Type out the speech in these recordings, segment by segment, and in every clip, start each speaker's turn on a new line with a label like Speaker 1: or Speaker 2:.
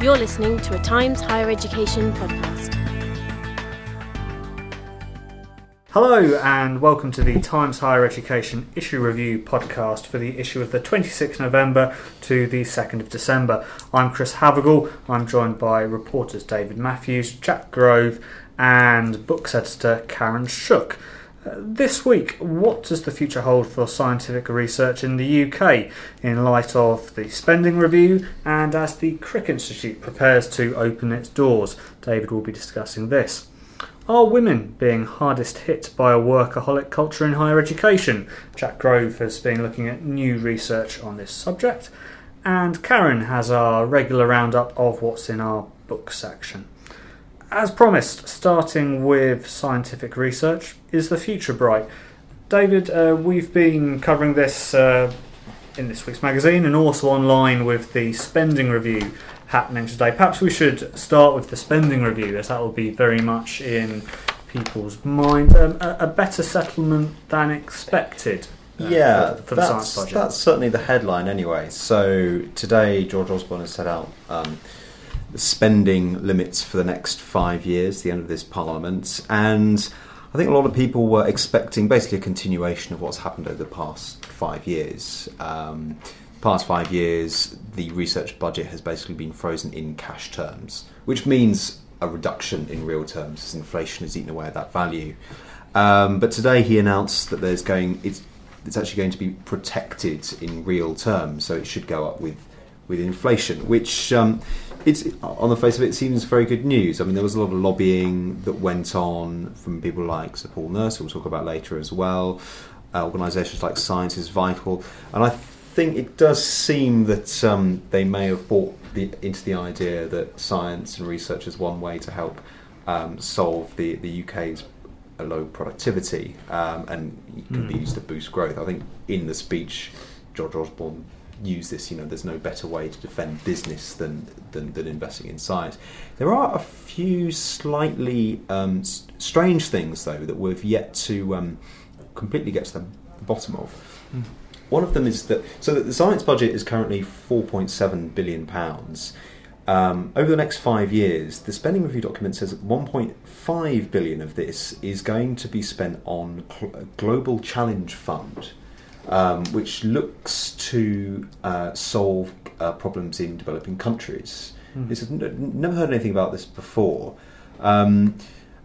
Speaker 1: You're listening to a Times Higher Education podcast.
Speaker 2: Hello and welcome to the Times Higher Education Issue Review podcast for the issue of the 26th November to the 2nd of December. I'm Chris Havergal. I'm joined by reporters David Matthews, Jack Grove and books editor Karen Shook. This week, what does the future hold for scientific research in the UK in light of the spending review and as the Crick Institute prepares to open its doors? David will be discussing this. Are women being hardest hit by a workaholic culture in higher education? Jack Grove has been looking at new research on this subject, and Karen has our regular roundup of what's in our book section. As promised, starting with scientific research, is the future bright? David, we've been covering this in this week's magazine and also online with the spending review happening today. Perhaps we should start with the spending review, as that will be very much in people's mind. A better settlement than expected for the science budget.
Speaker 3: That's certainly the headline anyway. So today George Osborne has set out the spending limits for the next 5 years, the end of this Parliament, and I think a lot of people were expecting basically a continuation of what's happened over the past 5 years. Past 5 years, the research budget has basically been frozen in cash terms, which means a reduction in real terms as inflation has eaten away at that value. But today he announced that it's actually going to be protected in real terms, so it should go up with inflation, which it's on the face of it seems very good news. I mean, there was a lot of lobbying that went on from people like Sir Paul Nurse, who we'll talk about later as well. Organisations like Science is Vital, and I think it does seem that they may have bought into the idea that science and research is one way to help solve the UK's low productivity and can be used to boost growth. I think in the speech, George Osborne used this, there's no better way to defend business than investing in science. There are a few slightly strange things, though, that we've yet to completely get to the bottom of. One of them is that the science budget is currently £4.7 billion. Over the next 5 years, the spending review document says that 1.5 billion of this is going to be spent on a Global Challenge Fund, which looks to solve problems in developing countries. I've never heard anything about this before, and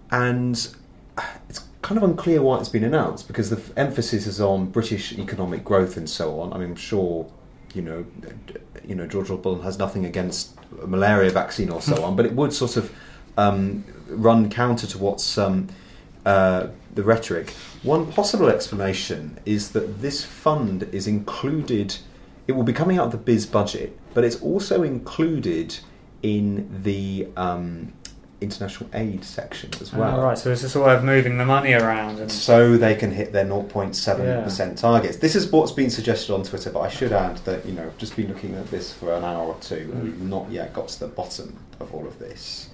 Speaker 3: it's kind of unclear why it's been announced, because the emphasis is on British economic growth and so on. I mean, I'm sure George Osborne has nothing against a malaria vaccine or so on, but it would sort of run counter to what's the rhetoric. One possible explanation is that this fund is included. It will be coming out of the biz budget, but it's also included in the international aid section as well.
Speaker 2: Right, so it's just a way of moving the money around,
Speaker 3: so they can hit their 0.7% targets. This is what's been suggested on Twitter, but I should add that I've just been looking at this for an hour or two, and we've not yet got to the bottom of all of this.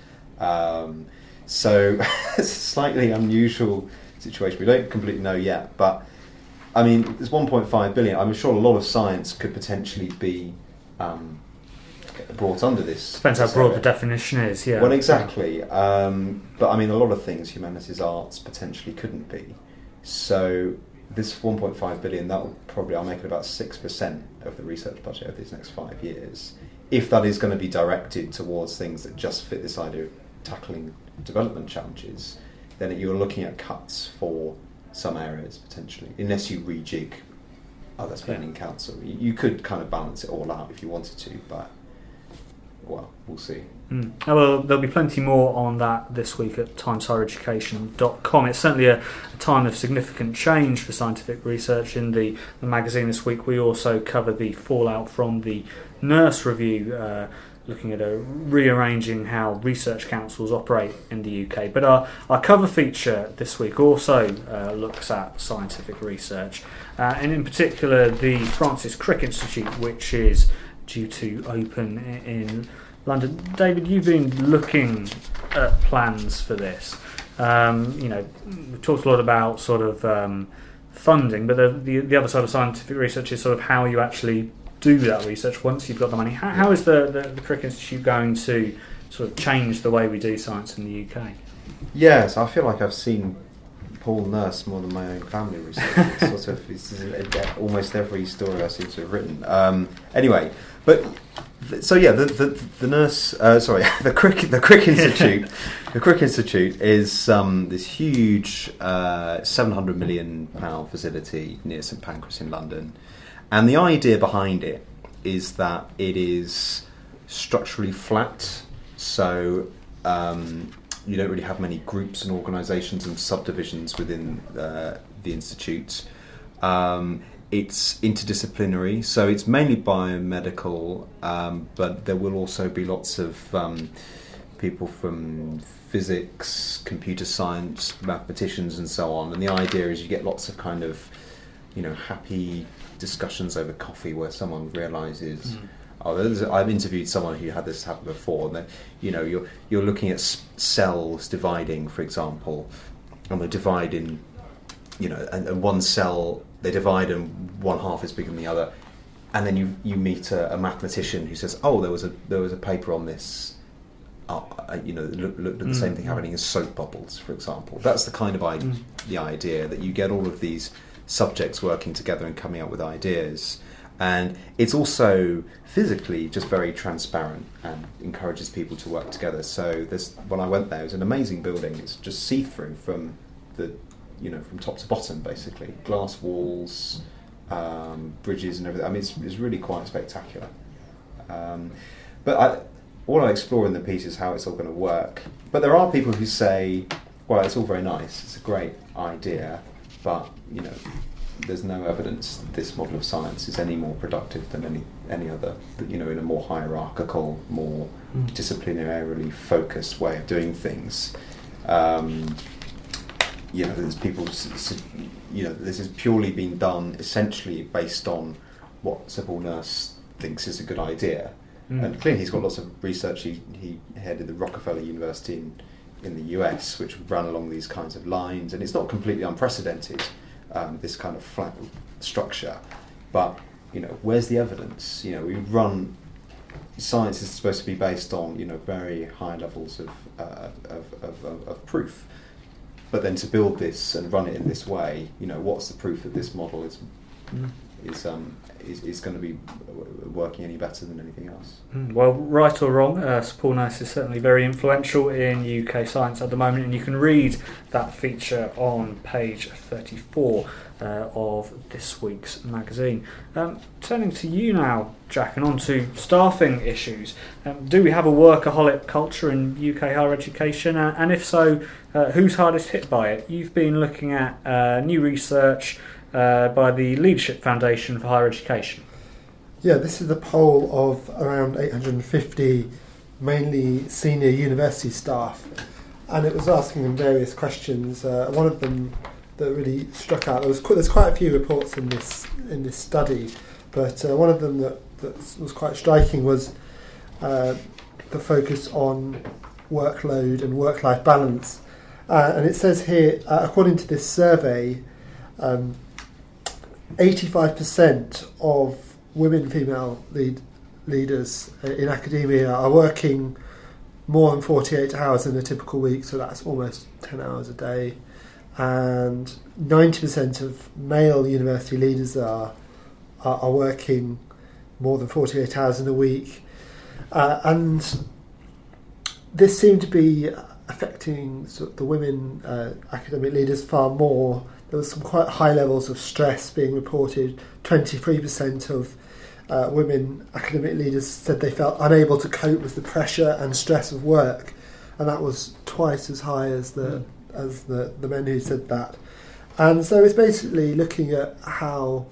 Speaker 3: So it's a slightly unusual situation. We don't completely know yet, but I mean, there's 1.5 billion. I'm sure a lot of science could potentially be brought under this.
Speaker 2: Depends how broad the definition is, yeah.
Speaker 3: Well, exactly. But I mean, a lot of things, humanities, arts, potentially couldn't be. So this 1.5 billion, I'll make it about 6% of the research budget over these next 5 years. If that is going to be directed towards things that just fit this idea of tackling development challenges, then you're looking at cuts for some areas potentially, unless you rejig other spending counts. So you could kind of balance it all out if you wanted to, but well, we'll see.
Speaker 2: Well, there'll be plenty more on that this week at timeshighereducation.com. It's certainly a time of significant change for scientific research. In the magazine this week, we also cover the fallout from the Nurse Review, looking at rearranging how research councils operate in the UK. But our cover feature this week also looks at scientific research, and in particular the Francis Crick Institute, which is due to open in London. David, you've been looking at plans for this. We've talked a lot about sort of funding, but the other side of scientific research is sort of how you actually do that research once you've got the money? How is the Crick Institute going to sort of change the way we do science in the UK?
Speaker 3: Yes, I feel like I've seen Paul Nurse more than my own family research. It's almost every story I seem to have written. Anyway, but so yeah, the Crick Institute. The Crick Institute is this huge £700 million facility near St Pancras in London, and the idea behind it is that it is structurally flat, so you don't really have many groups and organisations and subdivisions within the institute. It's interdisciplinary, so it's mainly biomedical, but there will also be lots of people from physics, computer science, mathematicians and so on. And the idea is you get lots of kind of, happy discussions over coffee where someone realises... I've interviewed someone who had this happen before, and you're looking at cells dividing, for example, and they divide in, and one cell they divide and one half is bigger than the other, and then you meet a mathematician who says, there was a paper on this, looked at the same thing happening in soap bubbles, for example. That's the kind of the idea that you get all of these subjects working together and coming up with ideas. And it's also physically just very transparent and encourages people to work together. So when I went there, it was an amazing building. It's just see-through from from top to bottom, basically. Glass walls, bridges and everything. I mean, it's really quite spectacular. But all I explore in the piece is how it's all going to work. But there are people who say, well, it's all very nice. It's a great idea, but, there's no evidence that this model of science is any more productive than any other, in a more hierarchical, more disciplinarily focused way of doing things. There's people, this is purely being done essentially based on what Sir Paul Nurse thinks is a good idea. And clearly he's got lots of research. He headed the Rockefeller University in the US, which ran along these kinds of lines, and it's not completely unprecedented. This kind of flat structure, but where's the evidence? We run science is supposed to be based on very high levels of proof, but then to build this and run it in this way, what's the proof that this model is going to be working any better than anything else?
Speaker 2: Well, right or wrong, Sir Paul Nurse is certainly very influential in UK science at the moment, and you can read that feature on page 34 of this week's magazine. Turning to you now, Jack, and on to staffing issues. Do we have a workaholic culture in UK higher education? And if so, who's hardest hit by it? You've been looking at new research by the Leadership Foundation for Higher Education.
Speaker 4: Yeah, this is a poll of around 850 mainly senior university staff, and it was asking them various questions. One of them that really struck out, there's quite a few reports in this study, but one of them that was quite striking was the focus on workload and work-life balance. And it says here, according to this survey, 85% of female leaders in academia are working more than 48 hours in a typical week, so that's almost 10 hours a day. And 90% of male university leaders are working more than 48 hours in a week. And this seemed to be affecting the women academic leaders far more. There was some quite high levels of stress being reported. 23% of women academic leaders said they felt unable to cope with the pressure and stress of work, and that was twice as high as the men who said that. And so it's basically looking at how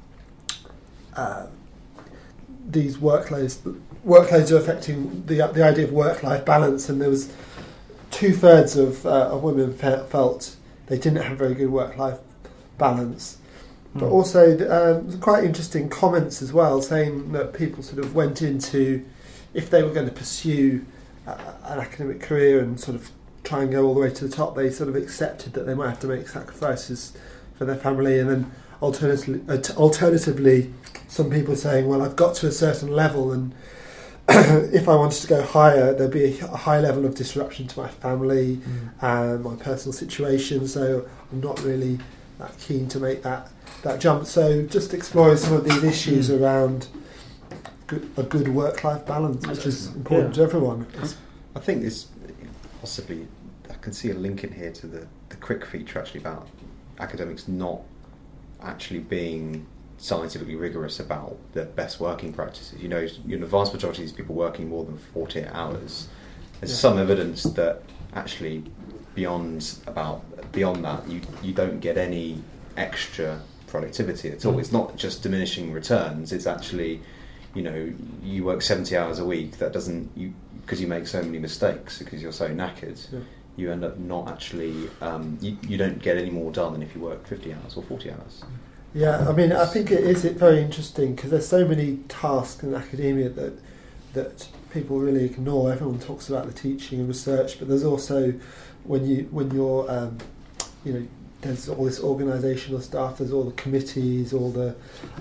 Speaker 4: these workloads are affecting the idea of work-life balance, and there was 2/3 of women felt they didn't have very good work-life balance. But also quite interesting comments as well, saying that people sort of went into, if they were going to pursue an academic career and sort of try and go all the way to the top, they sort of accepted that they might have to make sacrifices for their family. And then Alternatively, some people saying, well, I've got to a certain level, and if I wanted to go higher, there'd be a high level of disruption to my family and my personal situation, so I'm not really that keen to make that jump. So just exploring some of these issues around a good work-life balance, which is important to everyone.
Speaker 3: I think this possibly, I can see a link in here to the Crick feature actually about academics not actually being scientifically rigorous about the best working practices. The vast majority of these people working more than 48 hours. There's some evidence that actually beyond that you don't get any extra productivity at all. It's not just diminishing returns, it's actually, you work 70 hours a week, that doesn't, because you make so many mistakes because you're so knackered, you end up not actually, you don't get any more done than if you work 50 hours or 40 hours.
Speaker 4: Yeah, I mean, I think it is very interesting because there's so many tasks in academia that people really ignore. Everyone talks about the teaching and research, but there's also when you're there's all this organisational stuff. There's all the committees, all the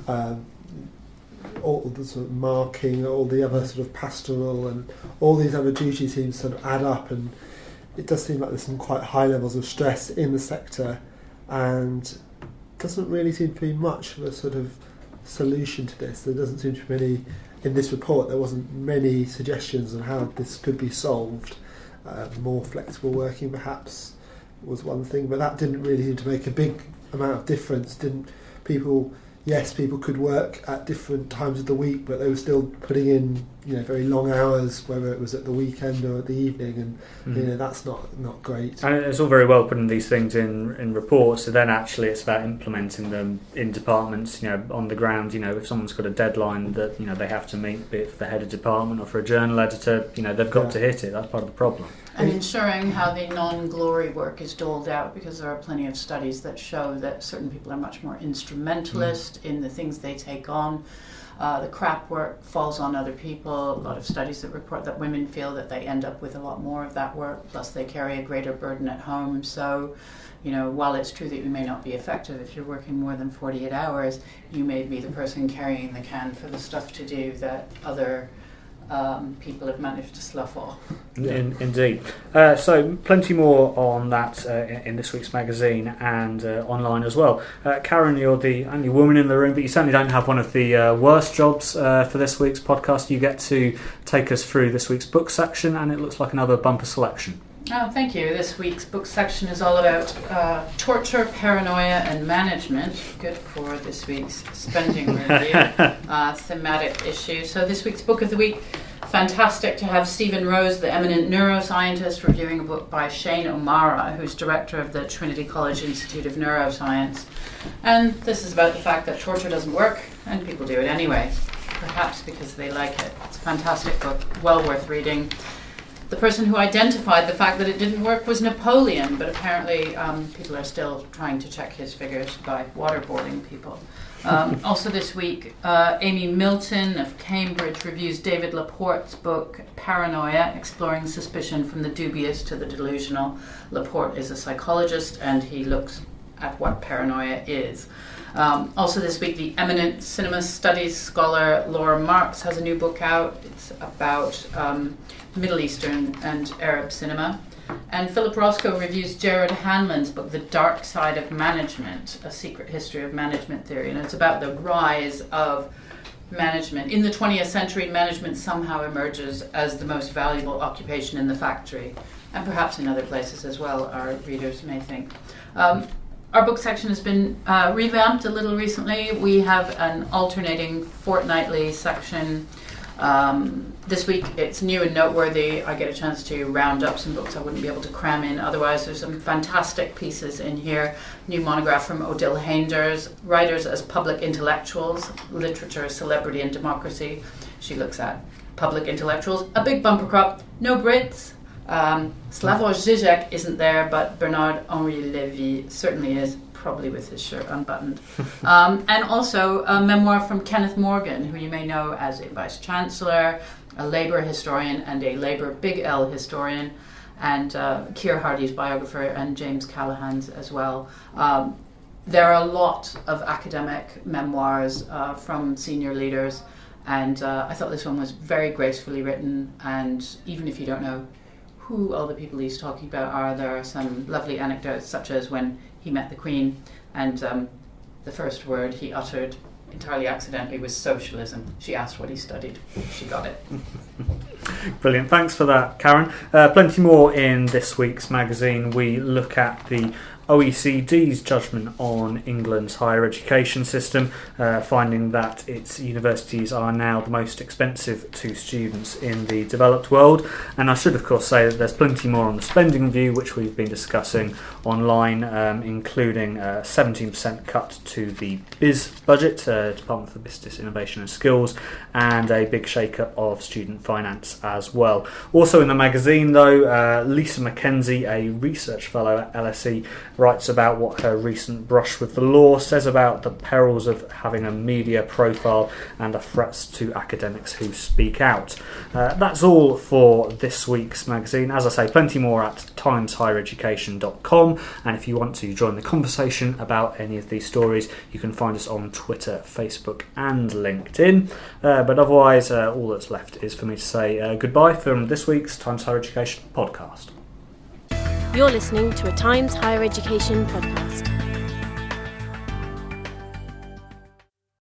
Speaker 4: sort of marking, all the other sort of pastoral, and all these other duties seem to sort of add up, and it does seem like there's some quite high levels of stress in the sector, and doesn't really seem to be much of a sort of solution to this. There doesn't seem to be any, in this report, there wasn't many suggestions on how this could be solved. More flexible working perhaps was one thing, but that didn't really seem to make a big amount of difference. People could work at different times of the week, but they were still putting in, very long hours, whether it was at the weekend or at the evening, and that's not great. And
Speaker 2: it's all very well putting these things in reports, so then actually it's about implementing them in departments, on the ground. If someone's got a deadline that they have to meet, be it for the head of department or for a journal editor, they've got to hit it. That's part of the problem.
Speaker 5: And ensuring how the non-glory work is doled out, because there are plenty of studies that show that certain people are much more instrumentalist in the things they take on. The crap work falls on other people. A lot of studies that report that women feel that they end up with a lot more of that work, plus they carry a greater burden at home. So, while it's true that you may not be effective if you're working more than 48 hours, you may be the person carrying the can for the stuff to do that other people have managed to slough off.
Speaker 2: Indeed. So plenty more on that in this week's magazine and online as well. Karen, you're the only woman in the room, but you certainly don't have one of the worst jobs for this week's podcast. You get to take us through this week's book section, and it looks like another bumper selection.
Speaker 5: Oh, thank you. This week's book section is all about torture, paranoia, and management. Good for this week's spending review thematic issue. So this week's book of the week, fantastic to have Stephen Rose, the eminent neuroscientist, reviewing a book by Shane O'Mara, who's director of the Trinity College Institute of Neuroscience. And this is about the fact that torture doesn't work, and people do it anyway, perhaps because they like it. It's a fantastic book, well worth reading. The person who identified the fact that it didn't work was Napoleon, but apparently people are still trying to check his figures by waterboarding people. Also this week, Amy Milton of Cambridge reviews David Laporte's book, Paranoia, Exploring Suspicion from the Dubious to the Delusional. Laporte is a psychologist, and he looks at what paranoia is. Also this week, the eminent cinema studies scholar Laura Marks has a new book out. It's about Middle Eastern and Arab cinema. And Philip Roscoe reviews Jared Hanlon's book, The Dark Side of Management, A Secret History of Management Theory. And it's about the rise of management. In the 20th century, management somehow emerges as the most valuable occupation in the factory, and perhaps in other places as well, our readers may think. Our book section has been revamped a little recently. We have an alternating fortnightly section. This week it's new and noteworthy. I get a chance to round up some books I wouldn't be able to cram in otherwise. There's some fantastic pieces in here. New monograph from Odile Hainders, Writers as Public Intellectuals, Literature, Celebrity and Democracy. She looks at public intellectuals. A big bumper crop, no Brits. Slavoj Žižek isn't there, but Bernard-Henri Lévy certainly is, probably with his shirt unbuttoned. And also a memoir from Kenneth Morgan, who you may know as a vice-chancellor, a Labour historian and a Labour Big L historian, and Keir Hardie's biographer and James Callaghan's as well. there are a lot of academic memoirs from senior leaders, and I thought this one was very gracefully written, and even if you don't know who all the people he's talking about are, there are some lovely anecdotes, such as when he met the Queen and the first word he uttered entirely accidentally was socialism. She asked what he studied. She got it.
Speaker 2: Brilliant. Thanks for that, Karen. Plenty more in this week's magazine. We look at the OECD's judgment on England's higher education system, finding that its universities are now the most expensive to students in the developed world. And I should of course say that there's plenty more on the spending review, which we've been discussing online, including a 17% cut to the BIS budget, Department for Business, Innovation and Skills, and a big shake-up of student finance as well. Also in the magazine though, Lisa Mackenzie, a research fellow at LSE, writes about what her recent brush with the law says about the perils of having a media profile and the threats to academics who speak out. That's all for this week's magazine. As I say, plenty more at timeshighereducation.com, and if you want to join the conversation about any of these stories, you can find us on Twitter, Facebook and LinkedIn. But otherwise, all that's left is for me to say goodbye from this week's Times Higher Education podcast.
Speaker 1: You're listening to a Times Higher Education podcast.